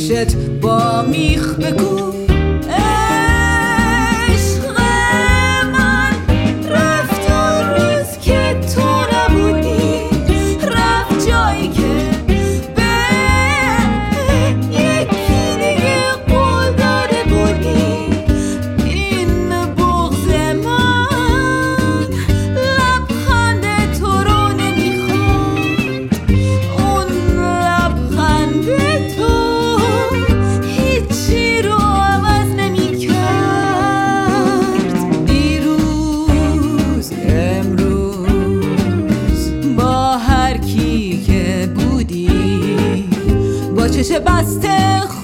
چشت با میخ بکوب. عشق من رفت اون روز که تو نبودی، رفت جایی که به یکی دیگه قول داده بودی. این بغض من لبخند تو رو نمیخواد، اون لبخند تو هیچی رو عوض نمیکرد. دیروز امروز با هر کی که بودی، با چشم بسته